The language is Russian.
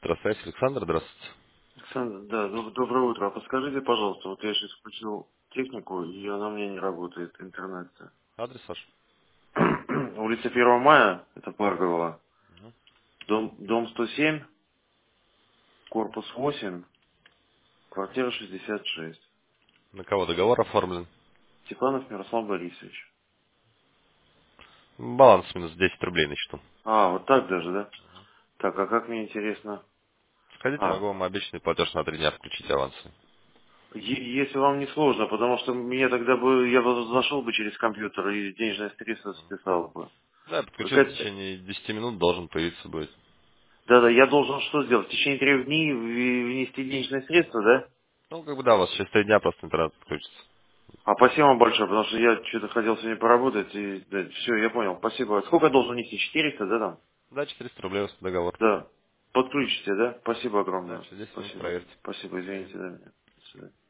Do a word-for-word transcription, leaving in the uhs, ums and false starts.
Электросвязь, Александр, здравствуйте. Александр, да, доб- доброе утро. А подскажите, пожалуйста, вот я сейчас включил технику, и она у меня не работает, интернет. Адрес ваш? Улица Первого мая, это Паргово, Мгм. дом, дом сто семь, корпус восемь, квартира шестьдесят шесть. На кого договор оформлен? Степанов Мирослав Борисович. Баланс минус десять рублей на счету. А, вот так даже, да? Так, а как мне интересно? Сходите, А, могу вам обещанный платеж на три дня включить авансы. е- если вам не сложно, потому что мне тогда бы, я бы зашел бы через компьютер и денежное средство списал бы. Да, я подключу в Какая-то течение десяти минут, должен появиться будет. Да-да, я должен что сделать? В течение трех дней в- внести денежные средства, да? Ну, как бы да, у вас через три дня просто интернет подключится. А спасибо вам большое, потому что я что-то хотел сегодня поработать, и все, я понял, спасибо. Сколько я должен внести? четыреста, да, там? Да, четыреста рублей у вас договор. Да. Подключите, да? Спасибо Да, огромное. через десять минут Спасибо. проверьте. Спасибо, До свидания. извините, да, меня. До свидания.